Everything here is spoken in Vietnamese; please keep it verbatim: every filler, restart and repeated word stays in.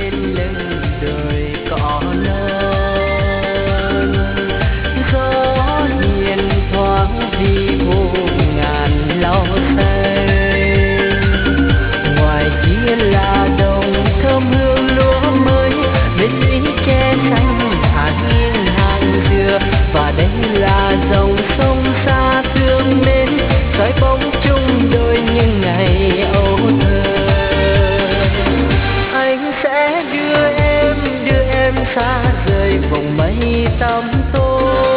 bên lưng đồi cỏ non. Gió hiền thoáng vi vu ngàn lau xanh, ngoài kia là đồng thơm hương lúa mới, bên lũy tre xanh thả nghiêng hàng dừa. Và đây là dòng sông xa thương mến, soi bóng chung đôi những ngày âu thơ. Anh sẽ đưa em, đưa em xa rời vòng mây tăm tối.